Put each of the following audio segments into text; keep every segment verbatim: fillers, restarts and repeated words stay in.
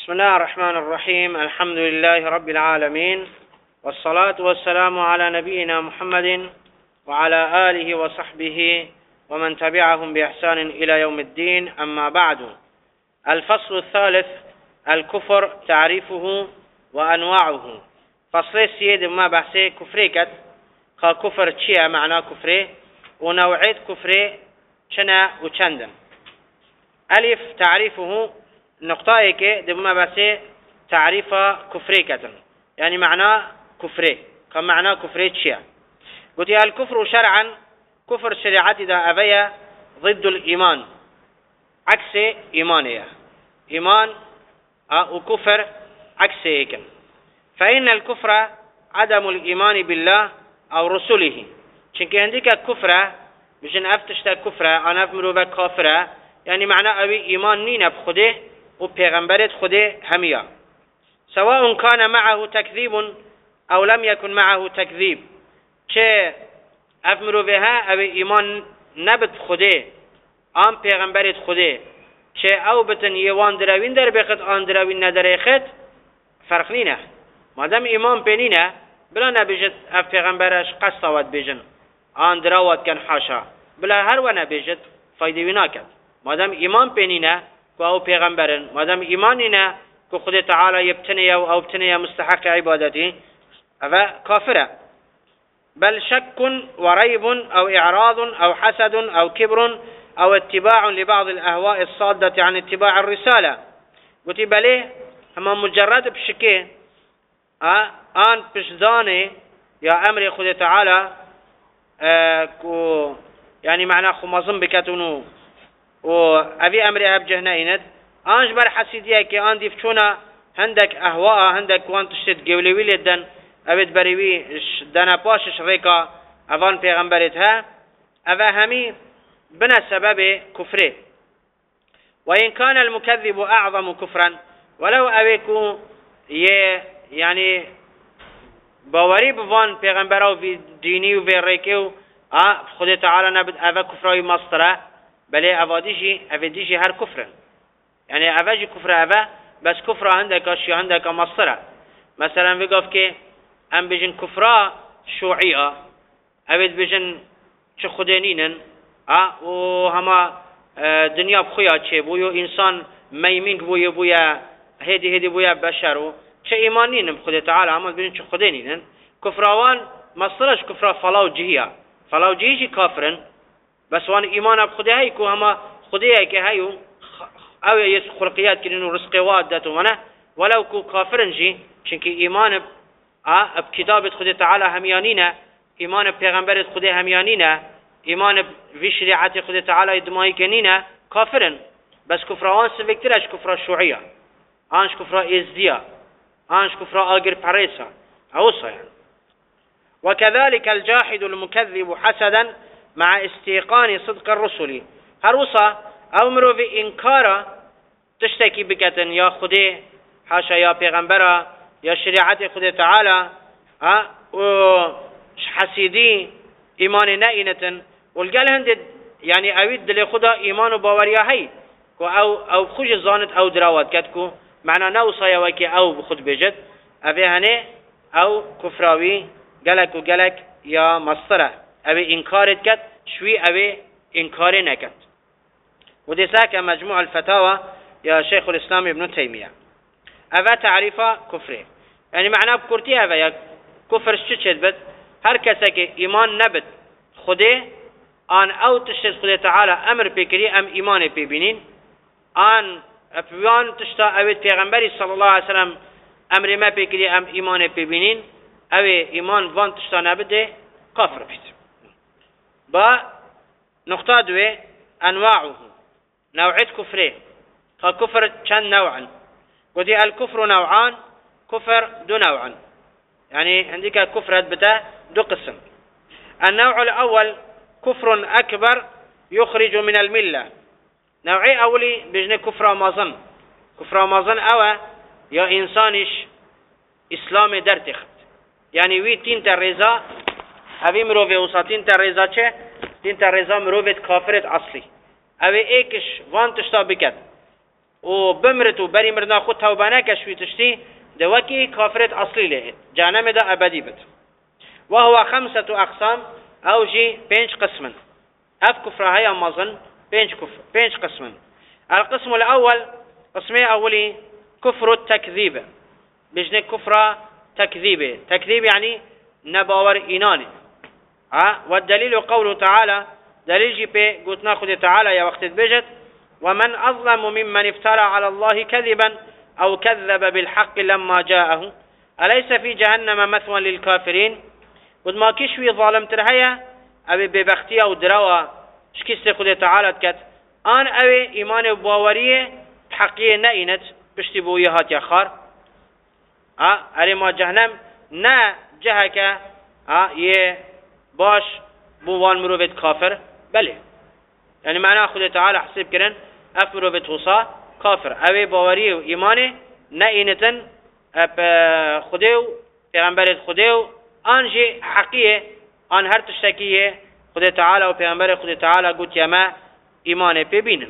بسم الله الرحمن الرحيم. الحمد لله رب العالمين، والصلاة والسلام على نبينا محمد وعلى آله وصحبه ومن تبعهم بإحسان إلى يوم الدين. أما بعد، الفصل الثالث: الكفر، تعريفه وأنواعه. فصل السيد ما بحثي كفريكت خا كفر تشيا معنى كفري ونوعية كفري شنا وشندن. ألف: تعريفه، نقطة كي دم بس تعريف كفري كتن، يعني معناه كفري كم معناه كفري تشيا. قلت الكفر شرعا، كفر شريعة إذا أبيا ضد الإيمان، عكس إيمانية، إيمان وكفر عكس هيك. فإن الكفر عدم الإيمان بالله أو رسله. شنك عندك كفر بجن أفتشت كفر أنا أفمرو بكافرة، يعني معناه أبي إيمان نين بخده وبيغمبرت خده هميا، سواء كان معه تكذيب أو لم يكن معه تكذيب. چه أفمرو بها أبي إيمان نبت خده آم بيغمبرت خده، چه أو بتن يوان دراوين در بخد آن دراوين ندر خد، فرق نينه. مادام إيمان بينينه بلا نبيجت أف بيغمبرش قصوات بيجن آن دراوات كان حاشا، بلا هر و نبيجت فايده وناكد. مادام إيمان بينينه كأو پیغمبرن، مادام إيماننا كخد تعالى يبتني أو ابتني مستحق عبادته، هذا كافرة. بل شك وريب أو إعراض أو حسد أو كبر أو اتباع لبعض الأهواء الصادة عن اتباع الرسالة. قلت بليه هما مجرد بشكي آه آن بشزاني يا أمر خد تعالى آه كو يعني معناه خمازم بكتونو وأبي أمري أب جهنيند أنج بر حسيدية كي أن ديفتشونا هندك أهواء هندك وان تشتد قولي ولدن أبد بريوي دانا باشش ريكا أفان پیغمبرتها أفا همي بنا سبب كفره. وإن كان المكذب أعظم كفرا، ولو أبيكو يعني باوري بفان پیغمبرو في ديني وفي ريكيو آه خد تعالى نبد أفا كفراوي مصدره، بله اوادیجی اوادیجی هر کفرن، یعنی اوادی کفر اوه بس کفر عندك اشیا عندك مصدره. مثلا بگفت که ام بجن کفرا شوعیه، اوید بجن چه خدانینن اه و هما دنیا بخویا چه بویو انسان میمینگ بویو بویا هدی هدی بویا بشرو چه ایمانینن بخدا تعالی، هما بجن چه خدانینن. کفراوان مصدرش کفرا فلاو جهیا، فلاو جهی کافرن، بس وان إيمان بخده هاي كو هما خده هاي كهايو أو يس خلقيات كنينو رزقوات داتو منه، ولو كو كافرنجي شنكي إيمان آه بكتابة خده تعالى هميانينا، إيمان بيغمبر خده هميانينا، إيمان في شريعة خده تعالى يدمائي كنينا كافرن. بس كفران سفكترش كفر شوعية، آنش كفر إزديا، آنش كفر آجر باريسا أوصى يعني. وكذلك الجاحد المكذب حسدا مع استيقان صدق الرسل. هروسا او مرو في انكارا تشتكي بكتن يا خدي حاشا يا پیغمبرا يا شريعة خدي تعالى ها و حسيدي ايمان نائنتن والقال هند يعني اويد دل خدا ايمان و باوريا هي او او خوش زانت او دراوات كتكو معنى نوصا يوكي او بخد بجد افي هني او كفراوي قالك و قالك يا مصطره أبي إنكارت كت شوي أبي إنكار نكت. ودي ساك مجموع الفتاوى يا شيخ الإسلام ابن تيمية. أبا تعريفا كفره، يعني معناه بكرتي أبا يا كفر شتشد بد هر كسك إيمان نبت خده آن أو تشتد خده تعالى أمر بكري أم إيمان ببينين آن أبيان تشتا أبي پیغمبري صلى الله عليه وسلم أمر ما بكري أم إيمان ببينين أبي إيمان وان تشتا نبته كافر بيت. با نقطة دوي أنواعه، نوعية كفره. فالكفر كان نوعا، ودي الكفر نوعان، كفر دو نوعا، يعني عندك كفر بتا دو قسم. النوع الأول كفر أكبر يخرج من الملة. نوعي أولي بجن كفر مازن، كفر مازن أو يا إنسانش إسلام درتخت، يعني وي تين ترزا اوی مروفه وساتین تا رضا چه؟ تین تا رضا مروفه کافرت اصلی. اوی ایکش وان تشتا بکد و بمرت و بری مرنا خود توبانه کشوی تشتی دوکی کافرت اصلی له جهنم دا ابدی بد. وهو خمسة أقسام أو جي بينج قسما أف كفر هاي أمازن بينج كفر بينج قسما. القسم الأول قسمي أولي كفر التكذيب بجنة كفر تكذيب تكذيب يعني نباور إيناني ها. والدليل قوله تعالى دليل جي بي قلت ناخذ تعالى يا وقت بجت ومن أظلم ممن افترى على الله كذبا أو كذب بالحق لما جاءه أليس في جهنم مثوى للكافرين. قد ما كشوي ظالم ترهيا أبي ببختية ودروا شكست خد تعالى كت آن أبي إيمان باوريه بحقية نئنت بشتبوية هات يخار اه أري ما جهنم نا جهك اه يه باش بوان مروفت كافر بله يعني معناه خد تعالى حسب كرن أف مروفت وصا كافر أبي باوريه وإيمانه نئنتن أب خديو پیغمبر خديو آنجي حقيقة آن هر تشتكيه خدا تعالى وبيغمبر خدا تعالى قلت يما إيمان ببين.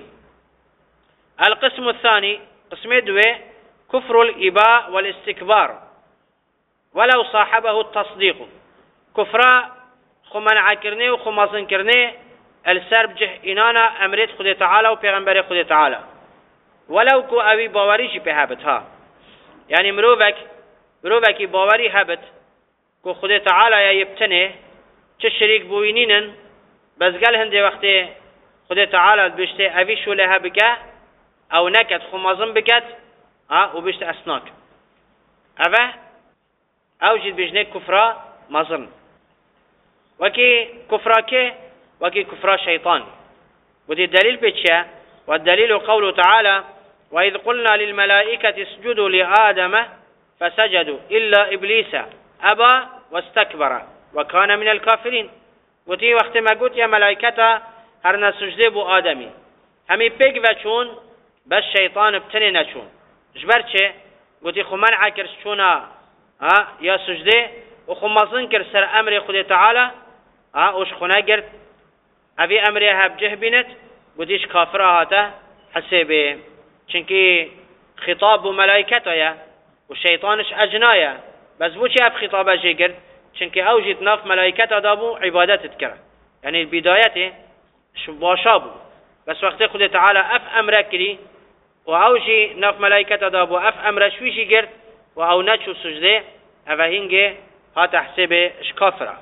القسم الثاني قسم دوه كفر الإباء والاستكبار ولو صاحبه التصديق كفر خمن عكرني وخمازن كرني السرب جه إنانا أمرت خدا تعالى وبيغمبر خدا تعالى ولو كو أبي باوريش بهابتها يعني مروفك مروفك باوري هابت کو خدا تعالی یا یبتنه چه شریک بوینینن بس قال هندي وقتی خدا تعالی بشته اوی شوله بکه او نکت خمازن بکت ها و بشته اسناک اوه او جد بجنه کفرا مازن وكي كفراك وكي كفرا شيطان. ودي الدليل بيتشا والدليل قوله تعالى وإذ قلنا للملائكة اسجدوا لآدم فسجدوا إلا إبليس أبى واستكبر وكان من الكافرين. ودي وقت ما قلت يا ملائكة هرنا سجده بو آدمي همي بيك وچون بس شيطان بتني نچون جبر چه ودي خو منع كر شونا ها يا سجده وخو مازن كر سر امر خدا تعالى ها وش خنا قرد ابي امرها بجه بنت وديش كافر هاته حسبه چنكي خطاب ملائكته يا والشيطانش اجنايا بس بو چه اب خطابه جه قرد چنكي اوجد ناف ملائكته دابو عبادت تكره يعني البدايته شو باشابو بس وقت خدا تعالى اف امره كري واوجي ناف ملائكته دابو اف امره شويشي قرد واو نچو سجده اوهنگه ها تحسبه شكافره.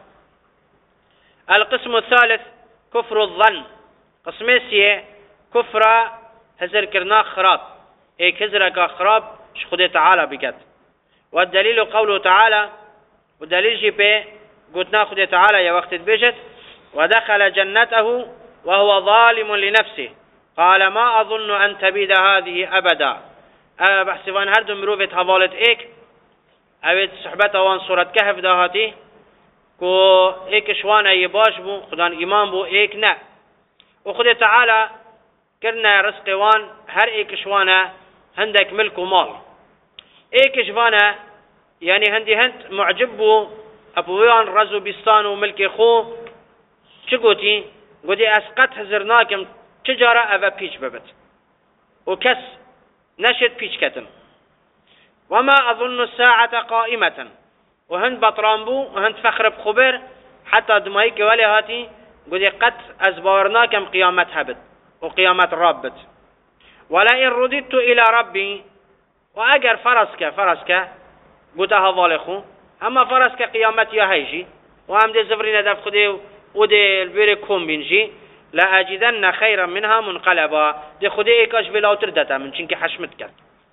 القسم الثالث كفر الظن. قسم سيه كفر هزر كرنا خراب ايك هزرك خراب شخده تعالى بكت. والدليل قوله تعالى ودليل جيبه قلتنا خده تعالى يا وقت بجت ودخل جنته وهو ظالم لنفسه قال ما أظن أن تبيد هذه أبدا. أه بحسبان هردو مروفت هوالت ايك اوید صحبت وان سورة كهف دهاتی کو ایک شوان ای باش بو خدان ایمان بو ایک نه و خود تعالی کرنا رزق وان هر ایک شوانه هندك ملك ومال ایک شوانه يعني هندي هند معجب بو ابویان رزو بستان و ملك خو چه گوتی گوتی اسقط هزرناکم تجاره اوه پیچ ببت و کس نشد پیچ کتن وما أظن الساعة قائمة وهند بطرامبو وهند فخر بخبر حتى دمائك ولي هاتي قد قد أزبارناكم قيامت هبت وقيامت رابت ولئن رددت إلى ربي وأجر فرسك فرسك قد هذالخو أما فرسك قيامت يا هيجي وهم دي زفرين دف خدي ودي البير كوم بنجي لا أجدن خيرا منها منقلبا دي خدي إيكاش بلا تردتا من چنك حشمتك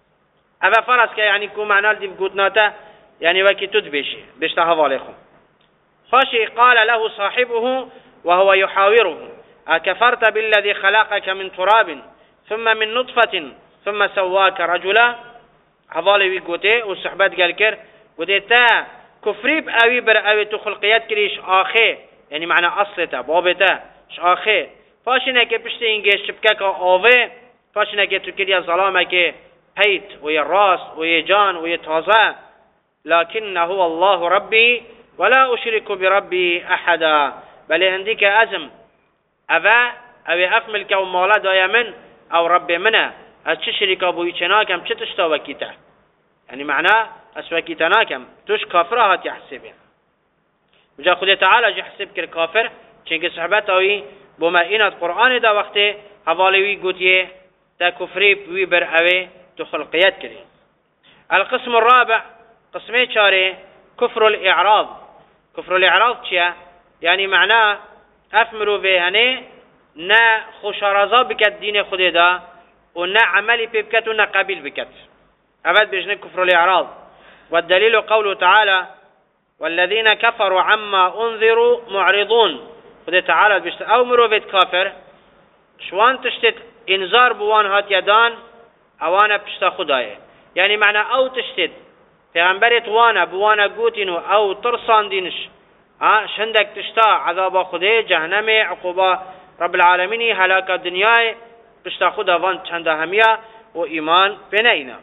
أبا فرس که يعني كو معنى دي بقوتناتا يعني وكي تدبشي بشتها ظالخم فاشي قال له صاحبه وهو يحاوره أكفرت بالذي خلقك من تراب ثم من نطفة ثم سواك رجلا هذالي ويقوتي والصحبات قال كر قوتي تا كفريب أوي بر أوي تخلقيات كريش آخي يعني معنى أصلتا بابتا ش آخي فاشي نكي بشتي انجي شبكك آوه فاشي نكي تكريا ظلامك هيت ويا الراس ويا جان ويا تازا لكن هو الله ربي ولا أشرك بربي أحدا بل عندك أزم أبا أو أفمل كومالا دايا من أو ربي منا از چه شریکا بوی چناکم چه تشتا وکیته يعني معناه أسوأ تناكم توش كافر هات يحسبه وجا خد تعالى جي حسب كر كافر چنك صحبت اوي بما إن القرآن دا وقت حوالي قوتيه تا كفري بوي بر اوي تو خلقيات كري. القسم الرابع قسمي چاره كفر الإعراض. كفر الإعراض چيا يعني معناه أفمرو به هنه نا خوشارزا بكت دين خود دا و نا عملي بكت و نا قبيل بكت أبد بجنة كفر الإعراض. والدليل قوله تعالى والذين كفروا عما أنذروا معرضون. خد تعالى بجت أو مروفت كافر شوان تشتت إنذار بوان هات يدان أوانا بشتا خداية يعني معنى أو تشتت پیغمبرت وانا بوانا قوتينو أو ترسان دينش ها شندك تشتا عذاب خده جهنم عقوبة رب العالمين هلاك الدنيا بشتا خدا وان چند همية و إيمان بنينا.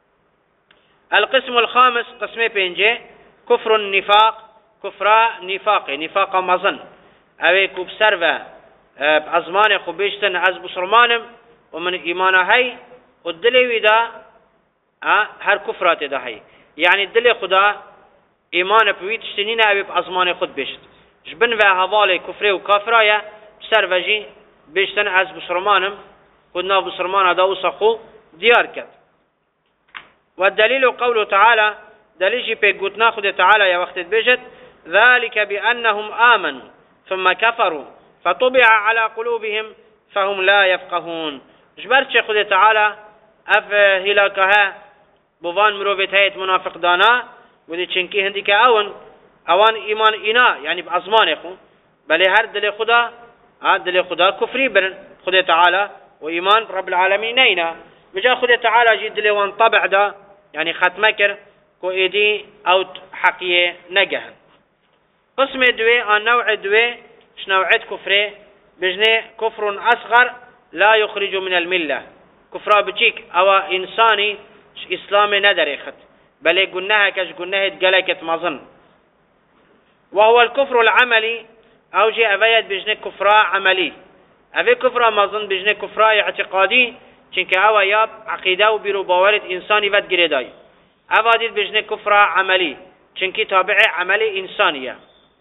القسم الخامس قسم بينجي كفر النفاق. كفر نفاق نفاق مظن اوه كبسر و ازمان خوبشتن از بسرمانم ومن إيمان هاي والدلي ودا هر كفرات ده هاي يعني الدلي خدا إيمان بويتشتنين اوه بازمان خود بشت جبن و هوالي كفره و كافرايا بسر وجي بشتن از بسرمانم خدنا بسرمان دا وسخو ديار كد. والدليل قوله تعالى دليل بيقوتنا خد تعالى يا وقت بجد ذلك بأنهم آمنوا ثم كفروا فطبع على قلوبهم فهم لا يفقهون. جبرت خد تعالى اف هلاكها بوان مروفت هيت منافق دانا ودي چنكي هنديك اون اوان ايمان انا يعني بأزمان اخو بل هر دل خدا ها دل خدا كفري برن خد تعالى وإيمان رب العالمين اينا بجا خد تعالى جي دل وان طبع دا يعني ختمكر كو ايدي او حقية نجهن. قسم دوي النوع دوي اش نوعات كفره بجنه كفر اصغر لا يخرج من الملة كفر بجيك او انساني اسلام ندر اخت بل قلناها كش قلناها اتقلقت مظن. وهو الكفر العملي او جي افيت بجنه كفر عملي افي كفر مظن بجنه كفر اعتقادي چنك او ياب عقيدة و بيرو باورت انساني ود گريداي افاديد بجنه كفر عملي چنك تابع عملي انسانية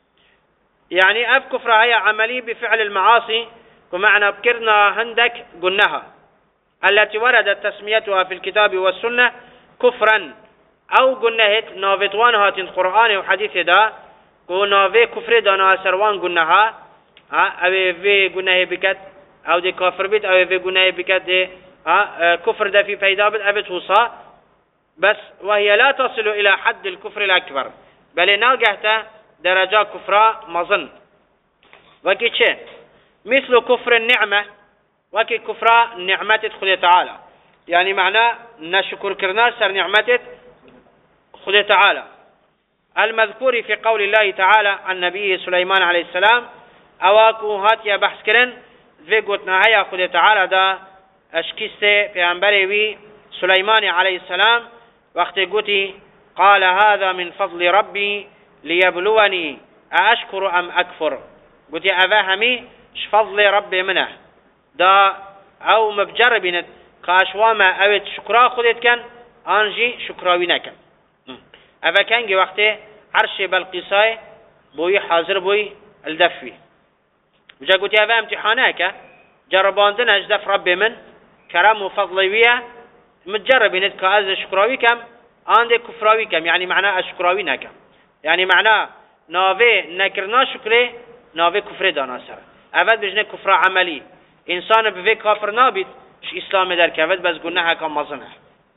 يعني اف كفر هي عملي بفعل المعاصي ومعنى بكرنا هندك قلناها التي وردت تسميتها في الكتاب والسنة كفرا او قلناهت نافتوانها تن قرآن وحديث دا قلنا في كفر دانا سروان قلناها او في قلناه بكت او دي كافر بيت او في قلناه بكت دي كفر ده في فيدا بد ابد وصا بس وهي لا تصل الى حد الكفر الاكبر بل ناقهته درجة كفر مظن. وكي چه مثل كفر النعمة وكي كفر نعمة خد تعالى يعني معناه نشكر كرنا سر نعمة خد تعالى المذكور في قول الله تعالى عن نبي سليمان عليه السلام اواكو هات يا بحث كرن في قوتنا هيا خد تعالى دا اشكيسته في انبريوي سليمان عليه السلام وقت قوتي قال هذا من فضل ربي ليبلوني أشكر أم أكفر قلت يا أبا همي فضل ربي منه دا أو مبجربين كاشواما أويت شكرا خدت كان أنجي شكراوي نكن أبا كان جي وقته عرش بالقصاي بوي حاضر بوي الدفوي وجا قلت يا أبا امتحاناك جرباندن أجدف ربي من كرم وفضلي ويا متجربين كأز شكراوي كم آنده كفراوي كم يعني معناه أشكراوي نكم يعني معناه ناوه نكرنا شكره ناوه كفر دانا سر اول بجنه كفر عملي انسان بفي كافر نابد ش اسلام در كفت بس قلناها كم مظنه.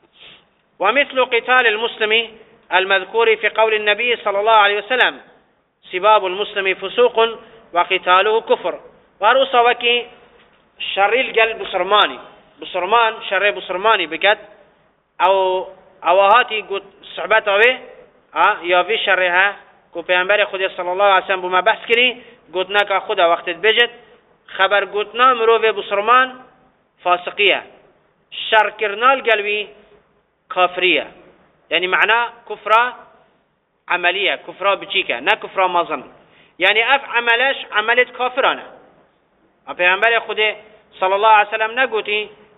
ومثل قتال المسلم المذكور في قول النبي صلى الله عليه وسلم سباب المسلم فسوق وقتاله كفر واروسا وكي شر القلب بصرماني بصرمان شر بصرماني بكت او اوهاتي قد صحبته اه یا وی شرها کو پیامبر خدا صلی الله علیه و سلم بما بحث کردی گوتنا که خدا وقت بجد خبر گوتنا مروه بسرمان فاسقیه شر کرنال قلبی کافریه يعني معناه كفرة عملية كفرة بچيكه نه كفرة مظن يعني اف عملش عملت كافرانه پیامبر خدا صلی الله علیه و سلم نگوتی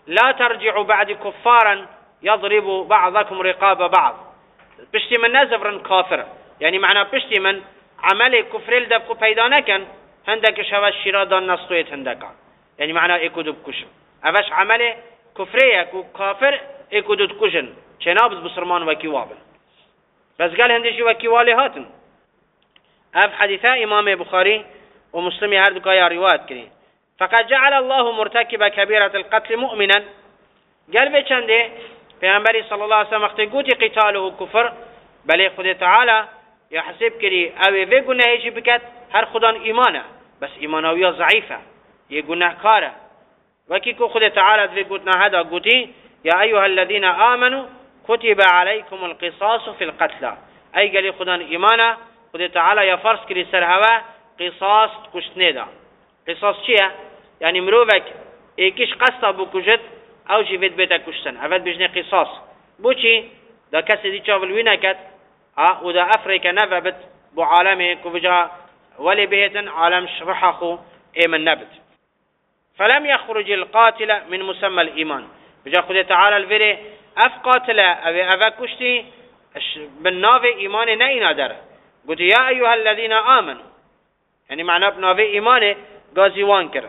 لا ترجعوا بعد كفارا يضرب بعضكم رقاب بعض. بشتي من نزفرن كافر، يعني معنى بشتي من عمل كفر الدبق پیدا نکن هندك شواش شیرا دان نستویت هندکا، يعني معنى ايكو دب كشن اوش عمل كفريك وكافر ايكو دب كشن چنابز بسرمان وكي وابن. بس قال هندشي وكي والي هاتن. اف حديثة امام بخاري ومسلمي هردو كايا روايات كري. فقد جعل الله مرتكب كبيرة القتل مؤمنا. قال بيچنده پیغمبری صلى الله عليه وسلم وقتی گوتی قتاله كفر بله خود تعالى يحسب كري او في گناهی بكت هر خدان ايمانه بس ايمانوية ضعيفة يه گناه كاره وكي كو خود تعالى في قوتنا هذا قوتي يا أيها الذين آمنوا كتب عليكم القصاص في القتلى. أي قال خدان إيمانا خود تعالى يا فرس كري سرهوا قصاص كشتنه دا. قصاص چيه؟ يعني مروفك ايكيش قصة بكجت او جيفت بيتا كشتن افت بجنه قصاص بوچي دا كسي دي چاول وينكت اه ودا افريكا نفبت بو عالمي كوفجا ولي بهتن عالم شرحخو ايمن نبت. فلم يخرج القاتل من مسمى الإيمان. بجا خود تعالى الفيري اف قاتل او اف كشتي بالناف ايمان نينا در قلت يا ايها الذين آمنوا يعني معنى بناف ايمان غازيوان كر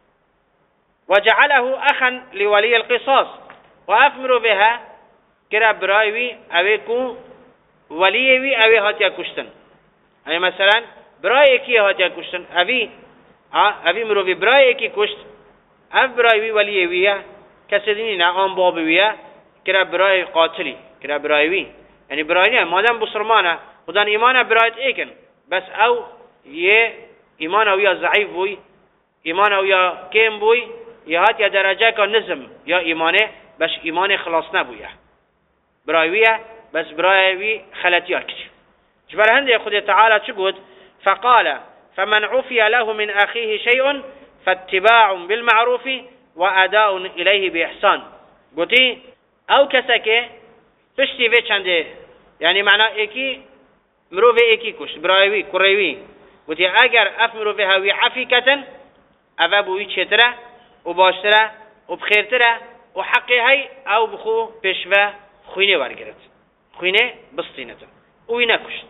وجعله اخا لولي القصاص وافمروا بها كرا برايوي اويكو وليوي اوي هاتيا كشتن. يعني مثلا براي اكي هاتيا كشتن اوي ها اوي مروي براي اكي كشت اف برايوي وليوي كسديني نعم بابوية كرا براي قاتلي كرا برايوي يعني برايني مادام بسرمانه خدان ايمانه برايت ايكن بس او يه ايمانه ويا ضعيف بوي ايمانه ويا كيم بوي يا هات يا درجه كنزم يا ايمانه بس ايمانه خلاص نبويه برايويه بس برايوي خلاتيار كتير جبر هندي خد تعالى تقول فقال فمن عفي له من اخيه شيء فاتباع بالمعروف واداء اليه باحسان. قلتي او كسكه پشتی وی چنده یعنی معنا اکی مروی اکی کشت برایوی کریوی گوتی اگر اف مروی هاوی عفی کتن اوه بوی چتره و باشتره و بخیرتره و حقی های او بخو پشوه خوینه ورگرد خوینه بسطینته اوی نکشت.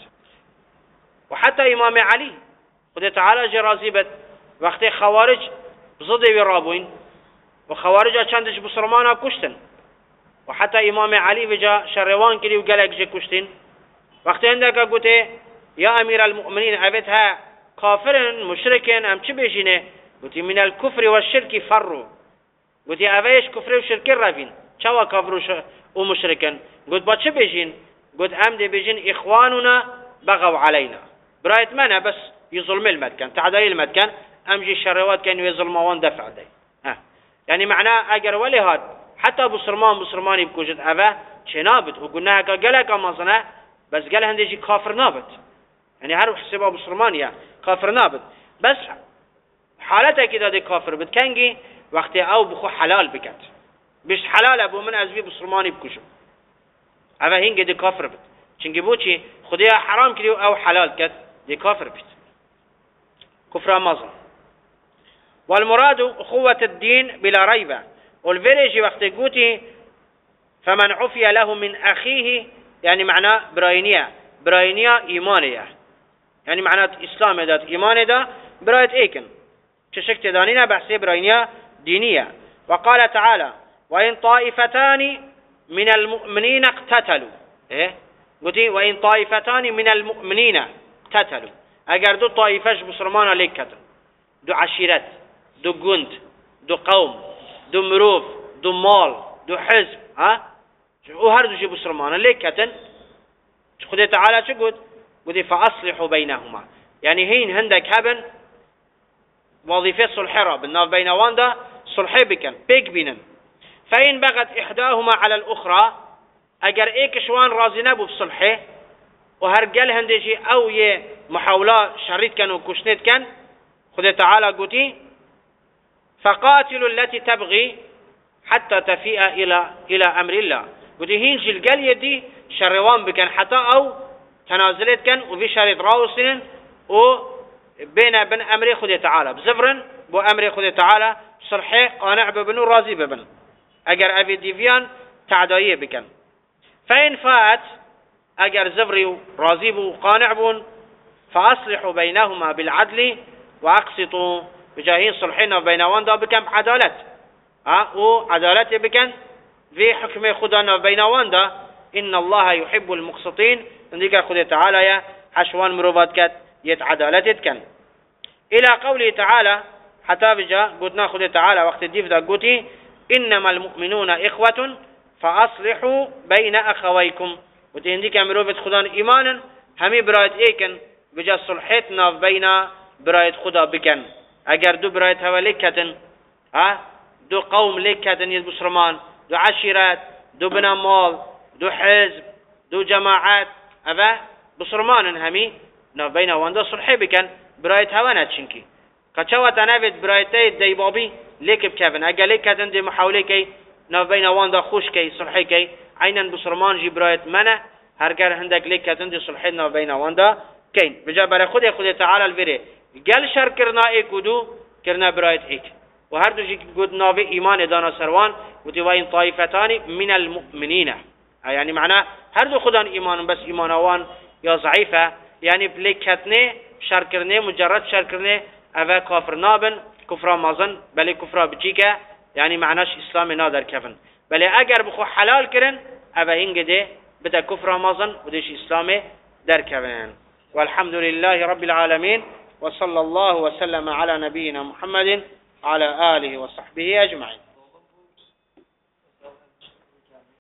و حتی امام علی خود تعالی جرازی بد وقتی خوارج بزده وی رابوین و خوارج چندش بسرمانا کشتن وحتى امام علي بجا شروان كري وقالك جي كشتين وقت عندك قلت يا امير المؤمنين ابتها كافر مشركين ام چه بيجينه قلت من الكفر والشرك فروا قلت اويش كفر وشرك رافين چوا كافر ومشركين قلت با چه بيجين قلت ام دي بيجين اخواننا بغوا علينا برايت منا بس يظلم المدكن تعدي المدكن ام جي شروات كان يظلمون دفع دي ها يعني معناه اجر ولي هاد حتى بسرمان بسرماني بكوجت أبا شنابت وقلناها كجلك أمازنا بس قال هندي كافر نابت يعني هرب حسبها بسرمانيا كافر نابت بس حالته كده دي كافر بتكنجي وقت أو بخو حلال بكت بيش حلال أبو من أزبي بسرماني بكوجم أبا هنجي دي كافر بت چنجي بوشي خديها حرام كده أو حلال كت دي كافر بت كفر أمازن. والمراد أخوة الدين بلا ريبة والفريج وقت قوتي فمن عفي له من أخيه يعني معناه براينية براينية إيمانية يعني معناه إسلام دات إيمان دا برايت إيكن تشكت دانينا بحسي براينية دينية. وقال تعالى وإن طائفتان من المؤمنين اقتتلوا إيه قوتي وإن طائفتان من المؤمنين اقتتلوا أجر دو طائفش بسرمان ليك كتن دو عشيرات دو جند دو قوم دو مروف دو مال دو حزب ها وهردو شي بسرمانه ليك كتن خدي تعالى شو قلت قلت فأصلحوا بينهما يعني هين هندك هبن وظيفة صلحرة بالناف بين واندا صلحي بكن بيك بينن فإن بغت إحداهما على الأخرى أجر إيك شوان رازي نبو بصلحي وهرقل هندجي أو يه محاولة شريط كان وكشنيت كان خدي تعالى قلتي فقاتلوا التي تبغي حتى تفيء إلى إلى أمر الله. ودي هينج القلية دي شروان بكن حتى أو تنازلت كان وفي شريط راوسين وبين بن أمر خدي تعالى بزفرن بو أمر خدي تعالى صلحي قانع ببن وراضي ببن اگر اوی دیویان تعدایه بکن. فإن فات اگر زبری راضی بو قانع بون فاصلحوا بينهما بالعدل واقسطوا بجاهين صلحين بينوان دا بكن عدالت ها و عدالت بكن في حكم خدا بينوان دا ان الله يحب المقسطين عندك خدا تعالى يا حشوان مروبات كات يت عدالت كن الى قوله تعالى حتى بجا قلنا خدا تعالى وقت الديف دا قلتي انما المؤمنون اخوة فاصلحوا بين اخويكم وتهنديك مروبت خدا ايمانا همي برايت ايكن بجا صلحتنا بين برايت خدا بكن اگر دو برايت هوا لكتن ها دو قوم لكتن يد بسرمان دو عشيرات دو بنا مال دو حزب دو جماعات ابا بسرمان همي ناف بين واندا صلحي بكن برايت هوا نتشنكي قچوا تنافد برايتي ديبابي ليك بكفن اگر لكتن دي محاولي كي ناف بين واندا خوش كي صلحي كي عينا بسرمان جي برايت منا هرگر هندك لكتن دي صلحنا بين واندا كين بجا برای خود خود تعالی الوره گل شر کرنا ای کدو کرنا برایت ایک و هر دو جی گود ناوی ایمان دانا سروان و تیواین طایفتانی من المؤمنین یعنی معنی هر دو خدان ایمان بس ایمانوان یا ضعیفه یعنی بلی کتنه شر کرنه مجرد شر کرنه اوه کافر نابن کفر مازن بلی کفر بچیکه یعنی معناش اسلام نادر کفن بلی اگر بخو حلال کرن اوه هنگ ده بده کفر مازن و دیش اسلام در کفن. والحمد لله رب العالمين وصلى الله وسلم على نبينا محمد وعلى آله وصحبه أجمعين.